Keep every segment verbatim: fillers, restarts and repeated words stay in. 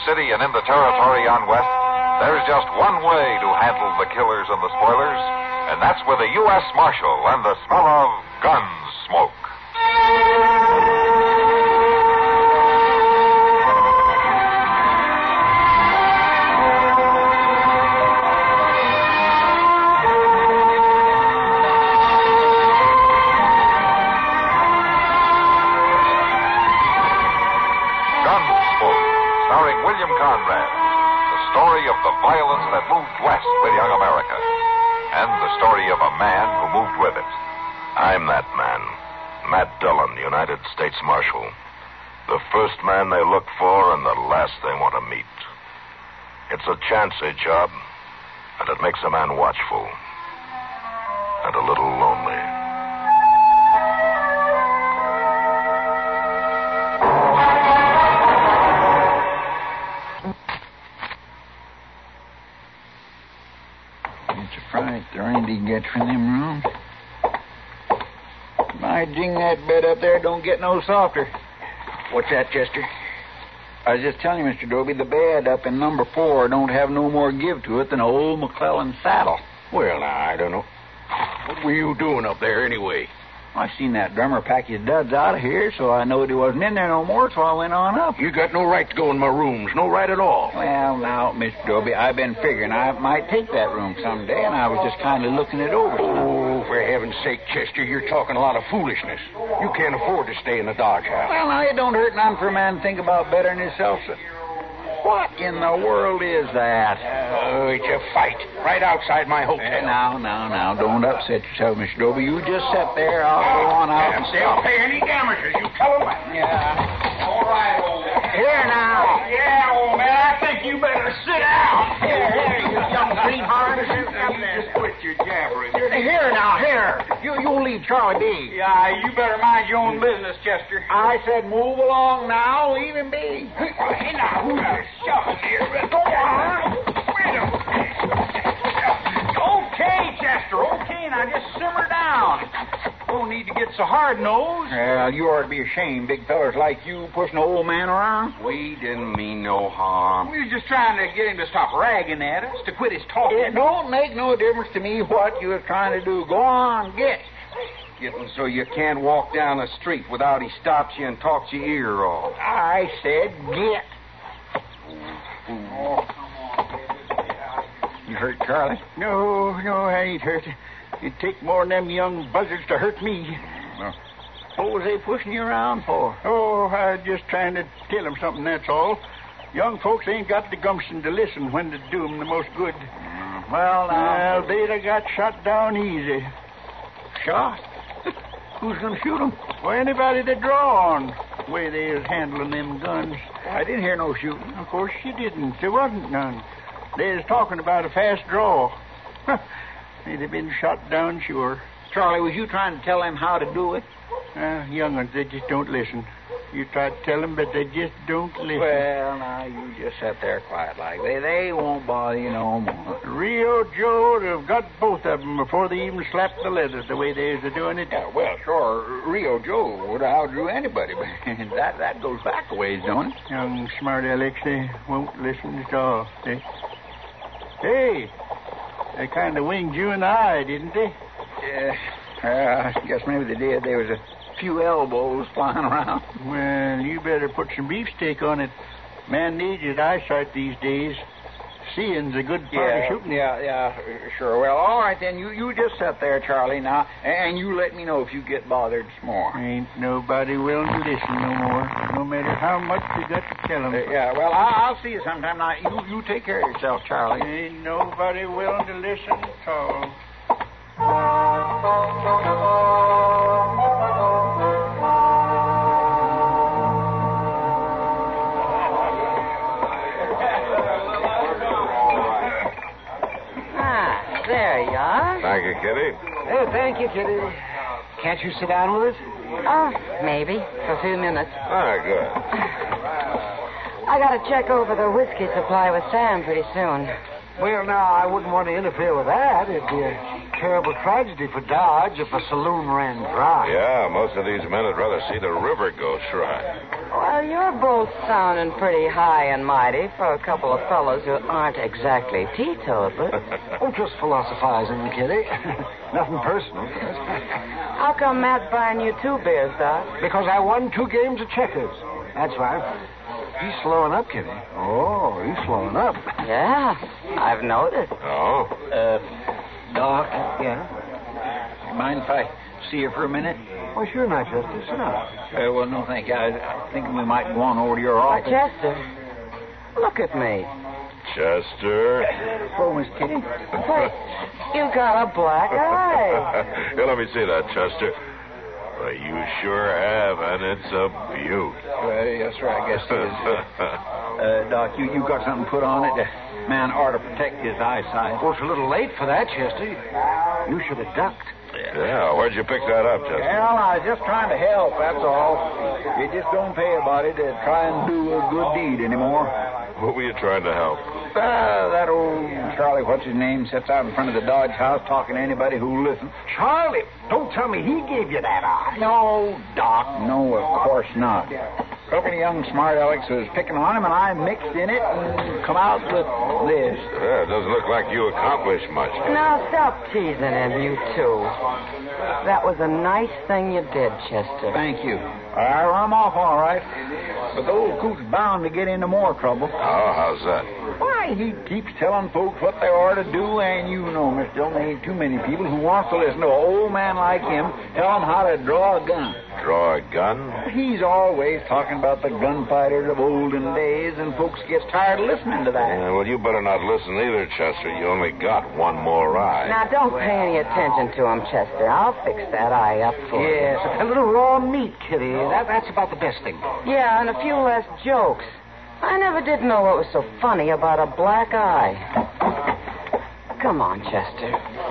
city and in the territory on west, there's just one way to handle the killers and the spoilers, and that's with a U S Marshal and the smell of gun smoke. Violence that moved west with young America, and the story of a man who moved with it. I'm that man, Matt Dillon, United States Marshal. The first man they look for and the last they want to meet. It's a chancy job, and it makes a man watchful and a little lonely. There ain't any get from them rooms. My jing, that bed up there don't get no softer. What's that, Chester? I was just telling you, Mister Doby, the bed up in number four don't have no more give to it than an old McClellan saddle. Well, now, I don't know. What were you doing up there anyway? I seen that drummer pack his duds out of here, so I knowed he wasn't in there no more, so I went on up. You got no right to go in my rooms. No right at all. Well, now, Mister Doby, I've been figuring I might take that room someday, and I was just kind of looking it over. Oh, for heaven's sake, Chester, you're talking a lot of foolishness. You can't afford to stay in the Dodge House. Well, now, it don't hurt none for a man to think about bettering himself. So what in the world is that? Oh, it's a fight right outside my hotel. Uh, now, now, now, don't upset yourself, Mister Doby. You just sit there. I'll go on out. And they'll pay any damages. You tell them that. Yeah. All right, old man. Here now. Yeah, old man, I think you better sit down. Here, here, you young greenhorn. You just quit your jabbering. Here now, here. You, you leave Charlie be. Yeah, you better mind your own business, Chester. I said move along now. Leave him be. Hey, now, who's this shoving here? Go on. Wait a minute. Okay, Chester, okay. Now just simmer down. Don't need to get so hard-nosed. Well, you ought to be ashamed, big fellas like you pushing an old man around. We didn't mean no harm. We was just trying to get him to stop ragging at us, to quit his talking. It don't make no difference to me what you was trying to do. Go on, get. Getting so you can't walk down the street without he stops you and talks your ear off. I said get. Oh, come on. You hurt Charlie? No, no, I ain't hurt. It'd take more than them young buzzards to hurt me. Well, what was they pushing you around for? Oh, I was just trying to tell them something, that's all. Young folks ain't got the gumption to listen when to do them the most good. Mm, well, now... Well, they'd have got shot down easy. Shot? Who's going to shoot them? Well, anybody that draw on the way they was handling them guns. I didn't hear no shooting. Of course you didn't. There wasn't none. They was talking about a fast draw. They'd have been shot down, sure. Charlie, was you trying to tell them how to do it? Uh, young ones, they just don't listen. You try to tell them, but they just don't listen. Well, now, you just sit there quiet like. They they won't bother you no more. Rio Joe would have got both of them before they even slapped the leather the way they was doing it. Yeah, well, sure, Rio Joe would have outdrew anybody, but that, that goes back a ways, don't it? Young smart Alex, they won't listen at all. They... Hey, they kind of winged you in the eye, didn't they? Yeah, uh, I guess maybe they did. There was a few elbows flying around. Well, you better put some beefsteak on it. Man needs his eyesight these days. Seeing's a good part yeah, of shooting. Yeah, yeah, sure. Well, all right, then. You, you just sit there, Charlie, now, and you let me know if you get bothered some more. Ain't nobody willing to listen no more, no matter how much you got to tell them. Uh, yeah, well, I'll, I'll see you sometime. Now, you, you take care of yourself, Charlie. Ain't nobody willing to listen at all. There you are. Thank you, Kitty. Oh, thank you, Kitty. Can't you sit down with us? Oh, maybe. For a few minutes. Ah, good. I got to check over the whiskey supply with Sam pretty soon. Well, now, I wouldn't want to interfere with that. It'd be a terrible tragedy for Dodge if a saloon ran dry. Yeah, most of these men would rather see the river go dry. Well, you're both sounding pretty high and mighty for a couple of fellows who aren't exactly teetotalers. Oh, just philosophizing, Kitty. Nothing personal. How come Matt's buying you two beers, Doc? Because I won two games of checkers. That's why. He's slowing up, Kitty. Oh, he's slowing up. Yeah, I've noticed. Oh? Uh, Doc, Yeah? mind if I see you for a minute? Well, sure not, Chester. Sit down. Uh, well, no, thank you. I, I'm thinking we might go on over to your Why, office. Chester, look at me. Chester. Oh, Miss Kitty. Wait, you got a black eye. Here, let me see that, Chester. Well, you sure have, and it's a beaut. Well, yes, sir, I guess it is. Uh, Doc, you, you got something put on it? The man ought to protect his eyesight. Well, it's a little late for that, Chester. You should have ducked. Yeah, where'd you pick that up, Chester? Well, I was just trying to help, that's all. You just don't pay a body to try and do a good deed anymore. What were you trying to help? Uh, that old Charlie, what's his name, sits out in front of the Dodge house talking to anybody who'll listen. Charlie, don't tell me he gave you that eye. No, Doc, no, of course not. A couple of young smart alecks was picking on him, and I mixed in it and come out with this. Yeah, it doesn't look like you accomplished much. Now stop teasing him, you two. That was a nice thing you did, Chester. Thank you. I run him off all right. But the old coot's bound to get into more trouble. Oh, how's that? Why, he keeps telling folks what they ought to do, and you know, Mister Dillon, there ain't too many people who wants to listen to an old man like him tell them how to draw a gun. Draw a gun? He's always talking about the gunfighters of olden days, and folks get tired of listening to that. Yeah, well, you better not listen either, Chester. You only got one more eye. Now, don't pay any attention to him, Chester. I'll fix that eye up for you. Yes, a little raw meat, Kitty. That, that's about the best thing. Yeah, and a few less jokes. I never did know what was so funny about a black eye. Come on, Chester.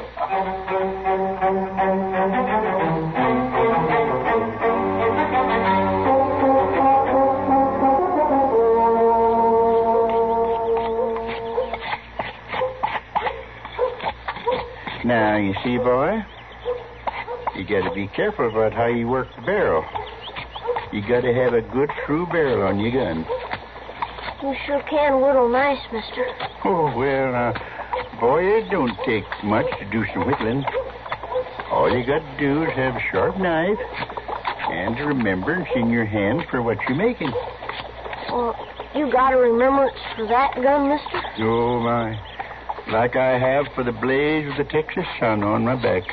Now, you see, boy, you got to be careful about how you work the barrel. You got to have a good true barrel on your gun. You sure can whittle nice, mister. Oh, well, uh, boy, it don't take much to do some whittling. All you got to do is have a sharp knife and a remembrance in your hand for what you're making. Well, you got a remembrance for that gun, mister? Oh, my. Like I have for the blaze of the Texas sun on my back.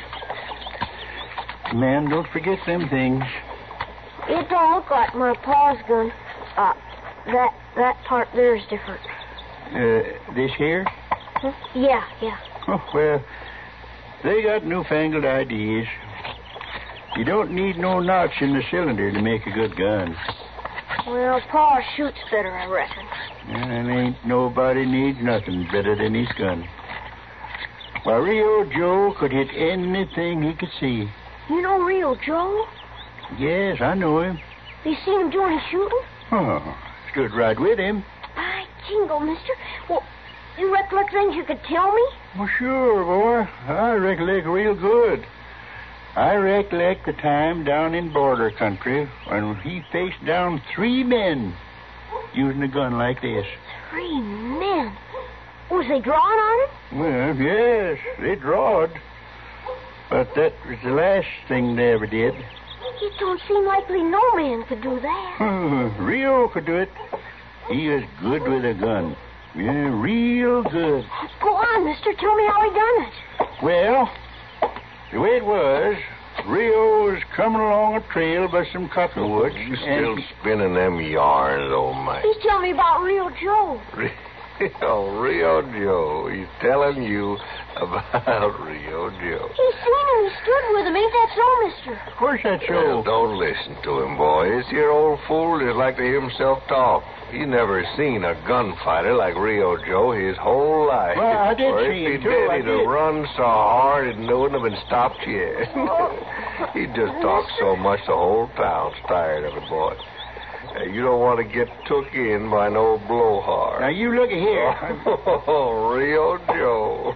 Man, don't forget them things. It don't look like my pa's gun. Uh, that that part there is different. Uh, this here? Huh? Yeah, yeah. Oh, well, they got newfangled ideas. You don't need no notch in the cylinder to make a good gun. Well, Pa shoots better, I reckon. And ain't nobody needs nothing better than his gun. Why, Rio Joe could hit anything he could see. You know Rio Joe? Yes, I know him. You seen him doing his shooting? Oh, stood right with him. By jingle, mister. Well, you recollect things you could tell me? Well, sure, boy. I recollect real good. I recollect the time down in border country when he faced down three men using a gun like this. Three men? Was they drawing on it? Well, yes, they drawed. But that was the last thing they ever did. It don't seem likely no man could do that. Rio could do it. He is good with a gun. Yeah, real good. Go on, mister. Tell me how he done it. Well, the way it was, Rio was coming along a trail by some cottonwoods. You still spinning them yarns, old man. He's telling me about Rio Joe. Rio, Rio Joe. He's telling you about Rio Joe. He's seen him. He stood with him. Ain't that so, mister? Of course that's so. Well, don't listen to him, boy. This here old fool just like to hear himself talk. He's never seen a gunfighter like Rio Joe his whole life. Well, I did or see if him, he too. did, I he'd did. have run so hard it wouldn't have been stopped yet. He just talks so much the whole town's tired of it, boy. Hey, you don't want to get took in by no blowhard. Now, you look here. Oh, Rio Joe.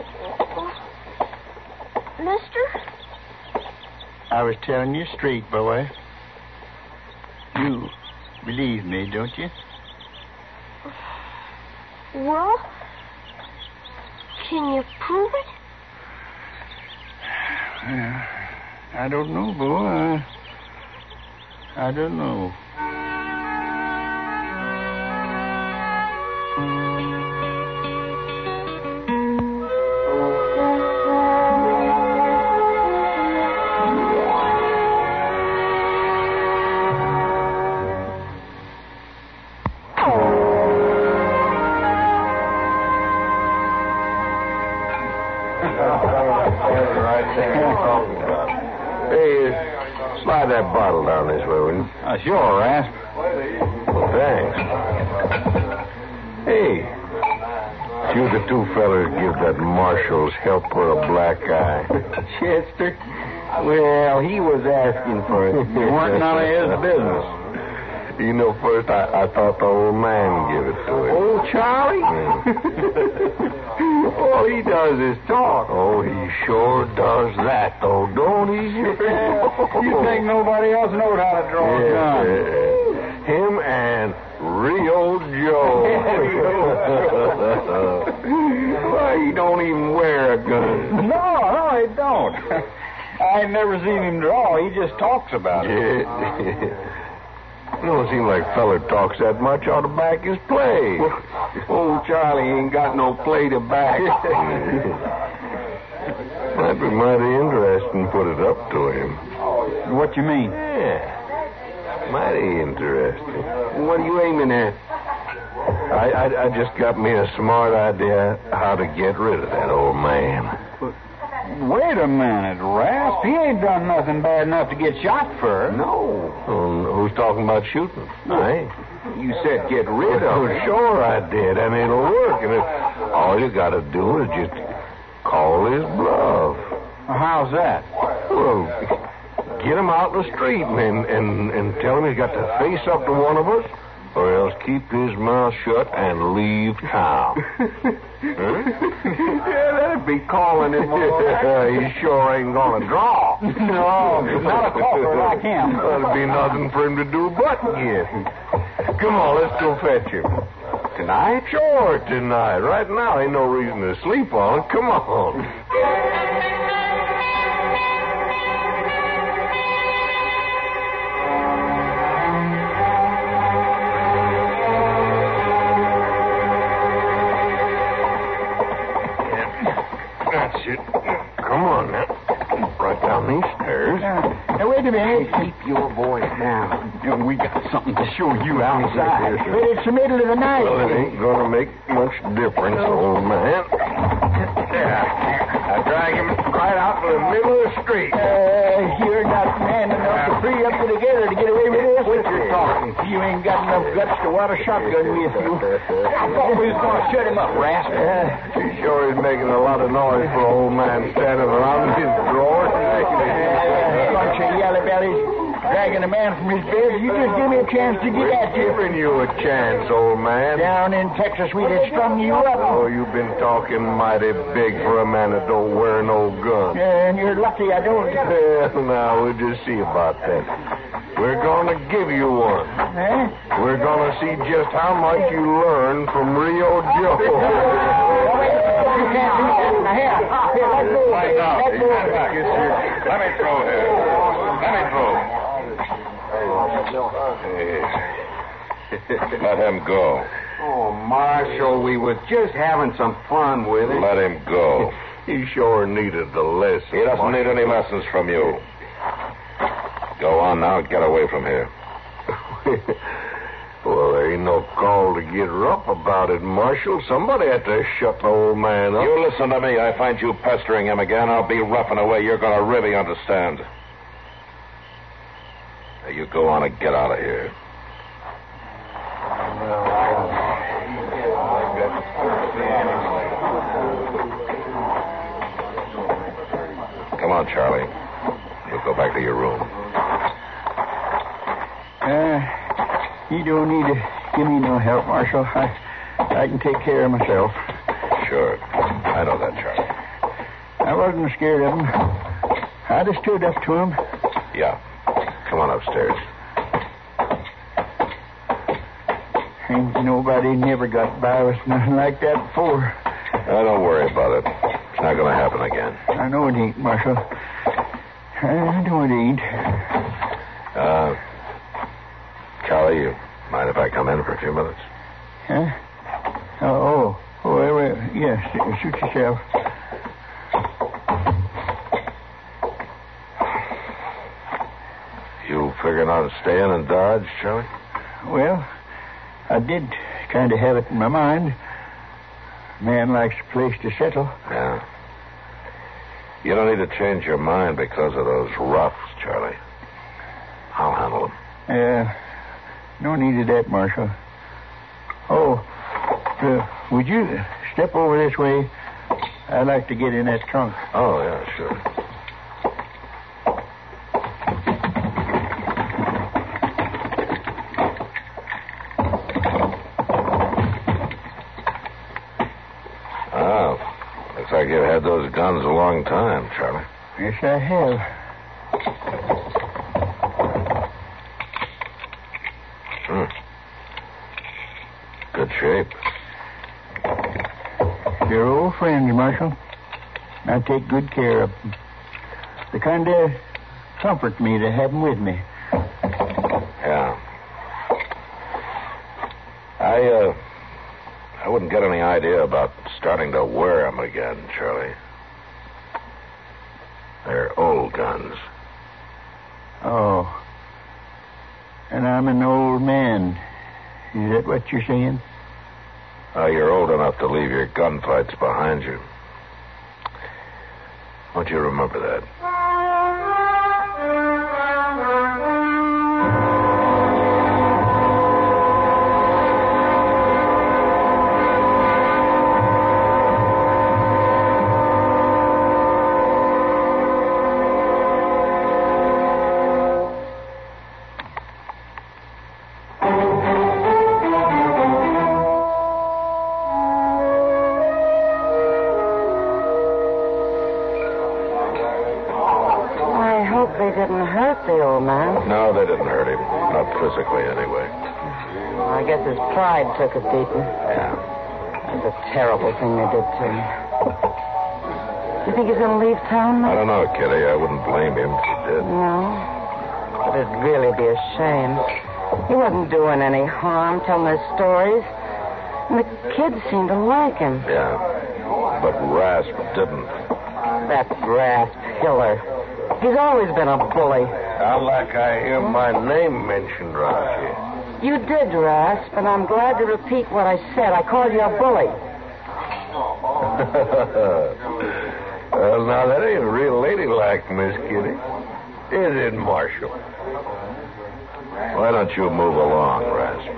Mister? I was telling you straight, boy. You believe me, don't you? Well, can you prove it? Uh, I don't know, boy. I, I don't know. Hey, slide that bottle down this way, will you? Uh, sure, Rasp. Well, thanks. Hey, you the two fellas give that Marshall's helper a black eye. Chester? Well, he was asking for it. It weren't none of his business. You know, first I, I thought the old man gave it to him. Oh, Charlie? All he does is talk. Oh, he sure does that, though, don't he? You think nobody else knows how to draw a gun? Yeah. Him and Rio Joe. Why, he don't even wear a gun. No, no, he don't. I ain't never seen him draw. He just talks about it. Yeah. It don't seem like feller talks that much ought to back his play. Oh, Charlie ain't got no play to back. Might be mighty interesting put it up to him. What you mean? Yeah, mighty interesting. What are you aiming at? I, I, I just got me a smart idea how to get rid of that old man. Wait a minute, Rasp. He ain't done nothing bad enough to get shot for. No. Um, who's talking about shooting? I. You said get rid of him. Sure I did, and it'll work. And it, all you got to do is just call his bluff. How's that? Well, get him out in the street and, and, and tell him he's got to face up to one of us, or else keep his mouth shut and leave town. Huh? Yeah, that'd be calling him. He sure ain't gonna draw. No, not a talker like him. There'll be nothing for him to do but get. Come on, let's go fetch him. Tonight? Sure, tonight. Right now, ain't no reason to sleep on. Come on. That's it. Come on now. Right down these stairs. Uh, now, wait a minute. Keep your voice down. You know, we got something to show you outside. But it's the middle of the night. Well, it ain't gonna make much difference, old man. Yeah. I drag him right out to the middle of the street. Uh, you're not man enough to free up together to get away with this. What you talking? You ain't got enough guts to wad a shotgun with you. I thought we was going to shut him up, Rasp. Uh, he sure is making a lot of noise for an old man standing around his drawer. Uh, bunch of yellow bellies dragging a man from his bed. You just give me a chance to get We're at you. giving you a chance, old man. Down in Texas, we'd have strung you up. Oh, you've been talking mighty big for a man that don't wear no gun. And you're lucky I don't. Well, now, we'll just see about that. We're going to give you one. Huh? We're going to see just how much you learn from Rio Joe. You can't do that. Now, here, here, let go. Why not? Let go. Let me through here. Let me through. Let him go. Oh, Marshal, we was just having some fun with him. Let him go. He sure needed the lesson. He doesn't need any lessons from you. Go on now and get away from here. Well, there ain't no call to get rough about it, Marshal. Somebody had to shut the old man up. You listen to me. I find you pestering him again, I'll be roughing away. You're going to really understand. Now, you go on and get out of here. Come on, Charlie. You'll go back to your room. Uh, You don't need to give me no help, Marshal. I, I can take care of myself. Sure. I know that, Charlie. I wasn't scared of him. I just stood up to him. Yeah. Come on upstairs. Ain't nobody never got by with nothing like that before. Oh, don't worry about it. It's not going to happen again. I know it ain't, Marshal. I know it ain't. Uh, Charlie, you mind if I come in for a few minutes? Huh? Oh, oh, oh well, well, yes, suit yourself. You figuring on staying in Dodge, Charlie? Well, I did kind of have it in my mind. Man likes a place to settle. Yeah. You don't need to change your mind because of those roughs, Charlie. I'll handle them. Yeah, no need of that, Marshal. Oh, uh, would you step over this way? I'd like to get in that trunk. Oh, yeah, sure. Looks like you've had those guns a long time, Charlie. Yes, I have. Hmm. Good shape. They're old friends, Marshal. I take good care of them. They kind of comfort me to have them with me. Yeah. I, uh... I wouldn't get any idea about starting to wear them again, Charlie. They're old guns. Oh. And I'm an old man. Is that what you're saying? Oh, you're old enough to leave your gunfights behind you. Won't you remember that? They didn't hurt the old man. No, they didn't hurt him. Not physically, anyway. I guess his pride took a beating. Yeah. It was a terrible thing they did to him. You think he's going to leave town now? I don't know, Kitty. I wouldn't blame him if he did. No. But it'd really be a shame. He wasn't doing any harm, telling his stories. And the kids seemed to like him. Yeah. But Rasp didn't. That Rasp Hiller. He's always been a bully. Sound like I hear my name mentioned around here. You did, Rasp, and I'm glad to repeat what I said. I called you a bully. Well, now, that ain't real ladylike, Miss Kitty. Is it, Marshal? Why don't you move along, Rasp?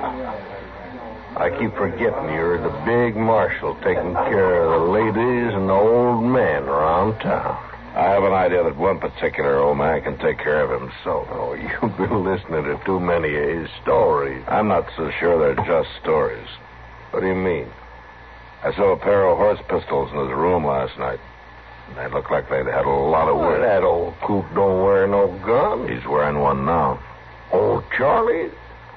I keep forgetting you're the big marshal taking care of the ladies and the old men around town. I have an idea that one particular old man can take care of himself. Oh, you've been listening to too many of his stories. I'm not so sure they're just stories. What do you mean? I saw a pair of horse pistols in his room last night. And they looked like they'd had a lot of work. Well, that old coot don't wear no gun. He's wearing one now. Old Charlie?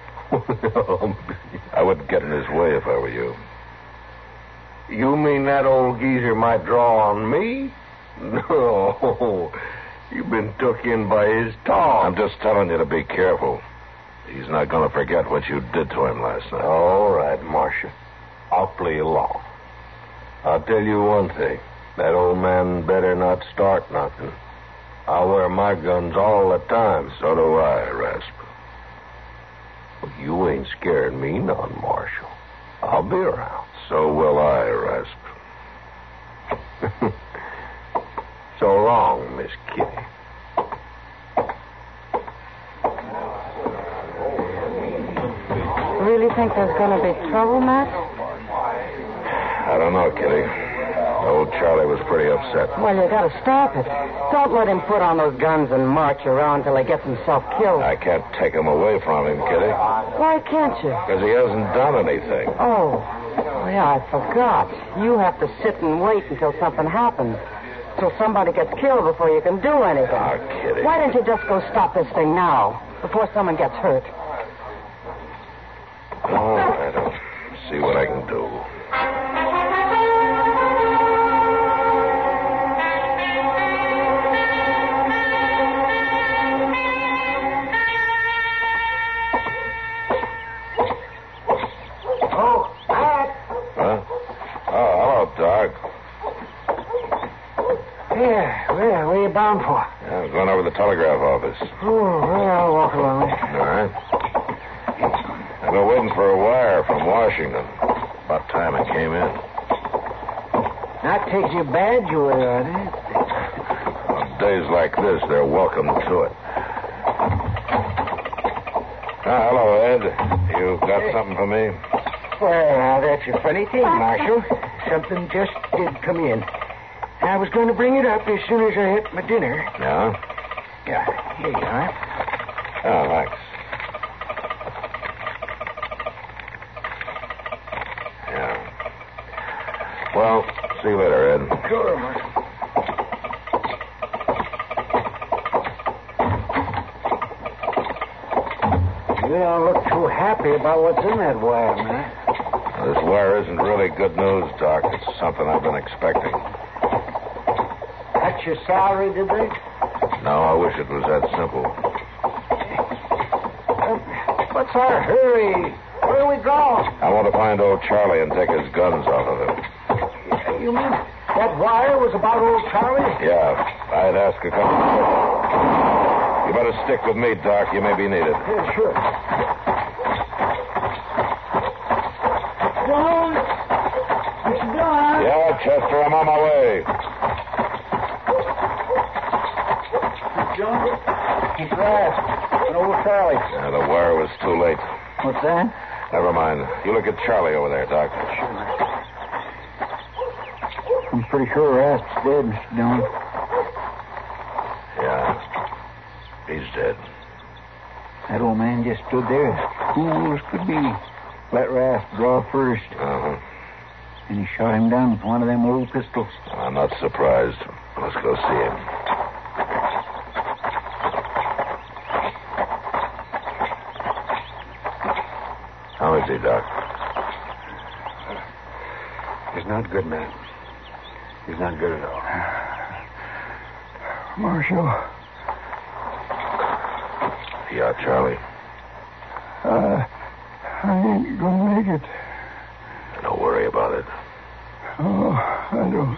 I wouldn't get in his way if I were you. You mean that old geezer might draw on me? No, you've been took in by his talk. I'm just telling you to be careful. He's not going to forget what you did to him last night. All right, Marcia. I'll play along. I'll tell you one thing. That old man better not start nothing. I wear my guns all the time. So do I, Rasp. Well, you ain't scaring me none, Marshal. I'll be around. So will I, Rasp. So long, Miss Kitty. Really think there's going to be trouble, Matt? I don't know, Kitty. Old Charlie was pretty upset. Well, you gotta stop it. Don't let him put on those guns and march around till he gets himself killed. I can't take him away from him, Kitty. Why can't you? Because he hasn't done anything. Oh. Oh, yeah, I forgot. You have to sit and wait until something happens. Till somebody gets killed before you can do anything. Oh, Kitty. Why don't you just go stop this thing now, before someone gets hurt? All right, I'll see what I can do. Oh, Pat. Huh? Oh, hello, Doc. Yeah, where, where you bound for? Yeah, I was going over to the telegraph office. Oh, well, I'll walk along there. All right. I've been waiting for a wire from Washington. About time it came in. That takes you bad, you were on it. On days like this, they're welcome to it. Ah, hello, Ed. You got something for me? Well, that's a funny thing, Marshal. Something just did come in. I was going to bring it up as soon as I had my dinner. Yeah? Yeah, here you are. Oh, thanks. Yeah. Well, see you later, Ed. Sure, Marshal. You don't look too happy about what's in that wire, man. This wire isn't really good news, Doc. It's something I've been expecting. That's your salary, did they? No, I wish it was that simple. Uh, what's our hurry? Where are we going? I want to find old Charlie and take his guns off of him. You mean that wire was about old Charlie? Yeah, I'd ask a couple of questions. You better stick with me, Doc. You may be needed. Yeah, sure. John? What you doing? Yeah, Chester, I'm on my way. John? He's right. An old Charlie. Yeah, the wire was too late. What's that? Never mind. You look at Charlie over there, Doc. I'm pretty sure Rasp's dead, Mister Dillon. Yeah. He's dead. That old man just stood there as cool as could be. Let Rasp draw first. Uh-huh. And he shot him down with one of them old pistols. I'm not surprised. Let's go see him. How is he, Doc? He's not good, man. He's not good at all. Marshal, Yeah, Charlie. uh, I ain't gonna make it. Don't worry about it. Oh, I don't.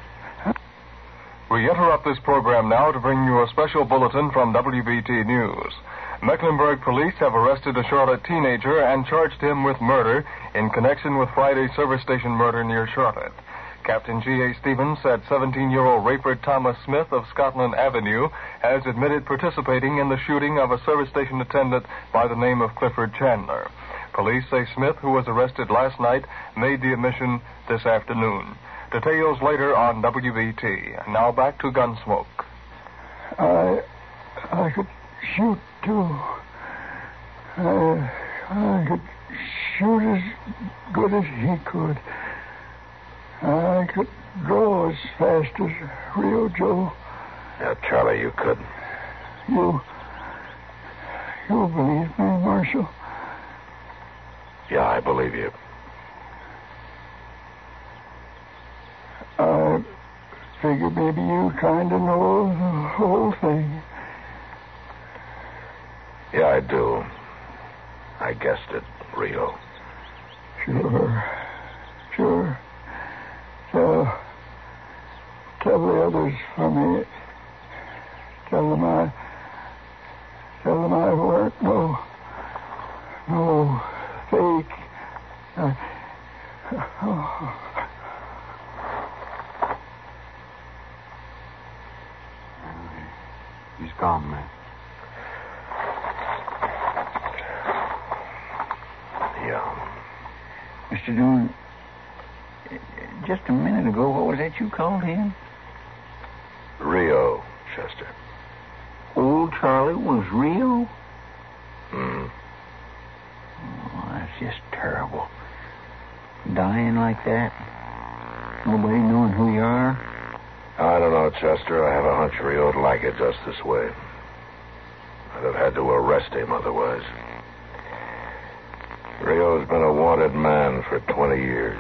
We interrupt this program now to bring you a special bulletin from W B T News. Mecklenburg police have arrested a Charlotte teenager and charged him with murder in connection with Friday's service station murder near Charlotte. Captain G A. Stevens said seventeen-year-old Rayford Thomas Smith of Scotland Avenue has admitted participating in the shooting of a service station attendant by the name of Clifford Chandler. Police say Smith, who was arrested last night, made the admission this afternoon. Details later on W B T. And now back to Gunsmoke. I, I could shoot too. I, I could shoot as good as he could. I could draw as fast as Rio Joe. Yeah, Charlie, you could. You, you believe me, Marshal? Yeah, I believe you. I figured maybe you kind of know the whole thing. Yeah, I do. I guessed it, Rio. Sure, sure. Tell, tell the others for me. Tell them I, tell them I weren't no, no fake. I, oh. He's gone, man. Yeah. Mister Dillon, just a minute ago, what was that you called him? Rio, Chester. Old Charlie was Rio? Hmm. Oh, that's just terrible. Dying like that. Nobody knowing who you are. I don't know, Chester. I have a hunch Rio'd like it just this way. I'd have had to arrest him otherwise. Rio's been a wanted man for twenty years.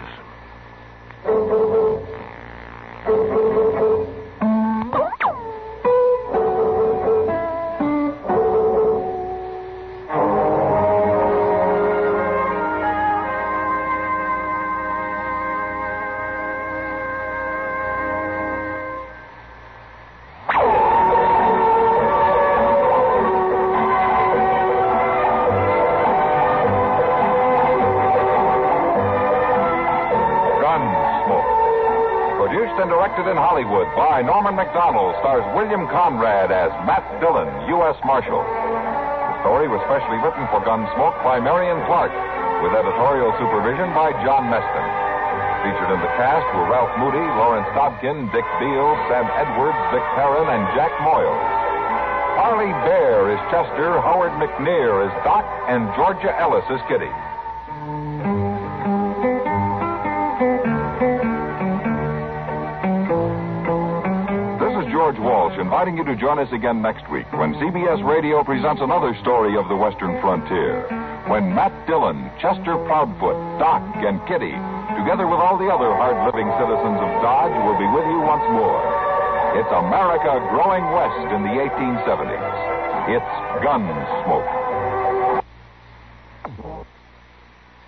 Produced and directed in Hollywood by Norman Macdonald, stars William Conrad as Matt Dillon, U S Marshal. The story was specially written for Gunsmoke by Marion Clark, with editorial supervision by John Meston. Featured in the cast were Ralph Moody, Lawrence Dobkin, Dick Beale, Sam Edwards, Vic Perrin, and Jack Moyles. Harley Bear is Chester, Howard McNear is Doc, and Georgia Ellis is Kitty. George Walsh inviting you to join us again next week when C B S Radio presents another story of the Western frontier. When Matt Dillon, Chester Proudfoot, Doc, and Kitty, together with all the other hard-living citizens of Dodge, will be with you once more. It's America growing west in the eighteen seventies. It's Gunsmoke.